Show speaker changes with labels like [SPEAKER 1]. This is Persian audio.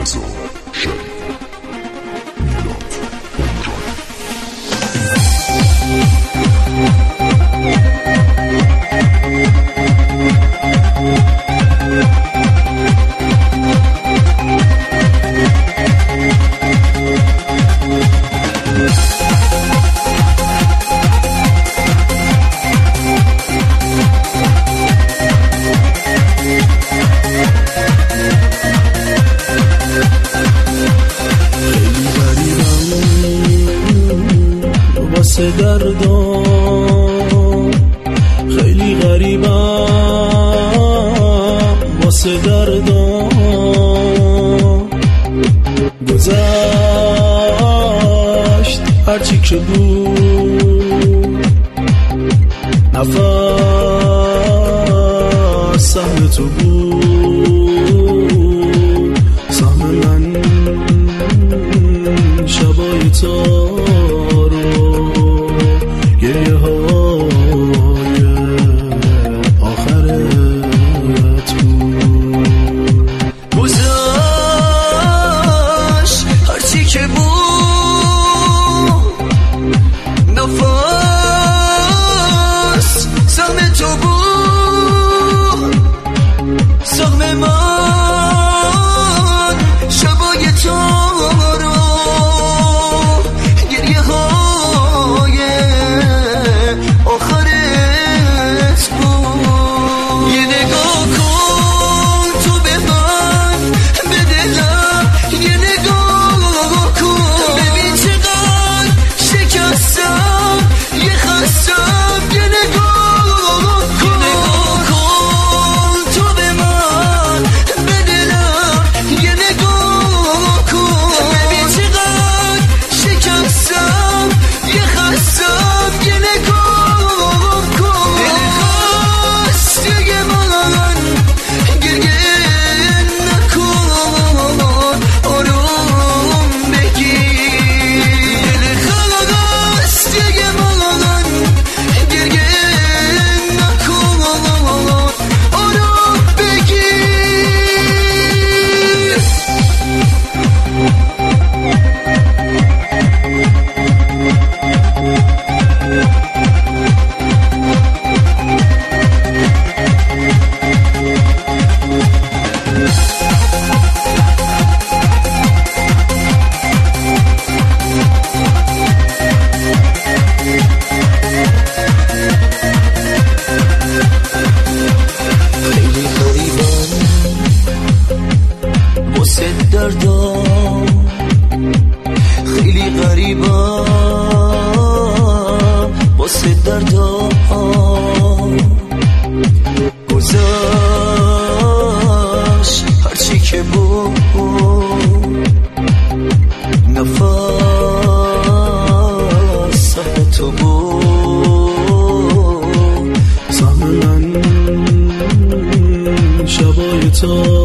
[SPEAKER 1] رضا شریف
[SPEAKER 2] واسه دردم خیلی غریبم، واسه دردم گذشت هرچی که بود، نفس سهم تو بود، سهم من شبای تو گریه های آخرت بود.
[SPEAKER 3] گذشت هرچی که بود، نفس سهم تو بود، سهم من شبای تو رو گریه های آخرت بود. یه نگاه کن تو به من، به دلم یه نگاه کن، ببین چقدر شکستم، یه خستم، یه نگاه کن. یه نگاه کن تو به من، به دلم یه نگاه کن، ببین چقدر شکستم، یه خستم، یه نگاه کن. دل خسته من گریه نکن، آروم بگیر. دل خسته من گریه نکن، آروم بگیر. خیلی غریبم واسه دردم، خیلی غریبم واسه دردم گذشت هرچی که بود، نفس سهم تو بود،
[SPEAKER 2] سهم من شبای تو